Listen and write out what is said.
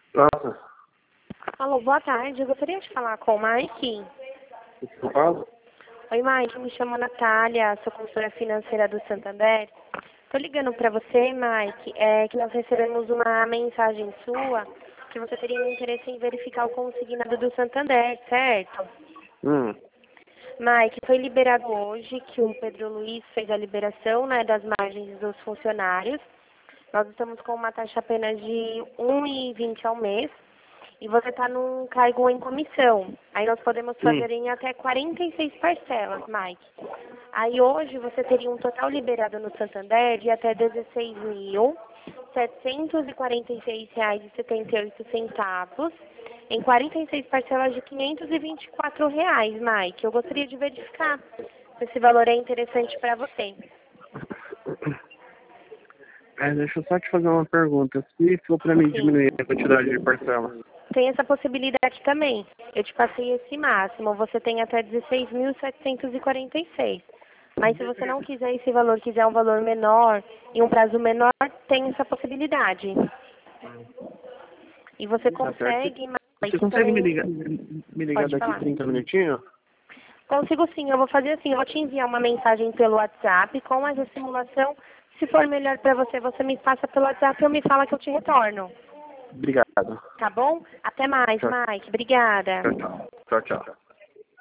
Nossa, Alô, boa tarde. Eu gostaria de falar com o Mike. eu falo? Oi, Mike. Me chamo Natália, sou consultora financeira do Santander. Estou ligando para você, Mike, que nós recebemos uma mensagem sua que você teria um interesse em verificar o consignado do Santander, certo? Hum, Mike, foi liberado hoje que o Pedro Luiz fez a liberação, né, das margens dos funcionários. Nós estamos com uma taxa apenas de 1,20 ao mês. E você está num cargo em comissão. Aí nós podemos sim. fazer em até 46 parcelas, Mike. Aí hoje você teria um total liberado no Santander de até R$ 16.746,78 em 46 parcelas de R$ 524, Mike. Eu gostaria de verificar se esse valor é interessante para você. Deixa eu só te fazer uma pergunta. Se for pra mim Sim. diminuir a quantidade de parcela? Tem essa possibilidade também. Eu te passei esse máximo. Você tem até 16.746. Mas se você não quiser esse valor, quiser um valor menor e um prazo menor, tem essa possibilidade. E você Tá certo. consegue, Você mas consegue também... me ligar Pode daqui falar. 30 minutinhos? Consigo sim, eu vou fazer assim, eu vou te enviar uma mensagem pelo WhatsApp com essa simulação. Se for melhor para você, você me passa pelo WhatsApp e eu me fala que eu te retorno. Obrigado. Tá bom? Até mais, Tchau, Mike. Obrigada. tchau, tchau. Tchau, tchau.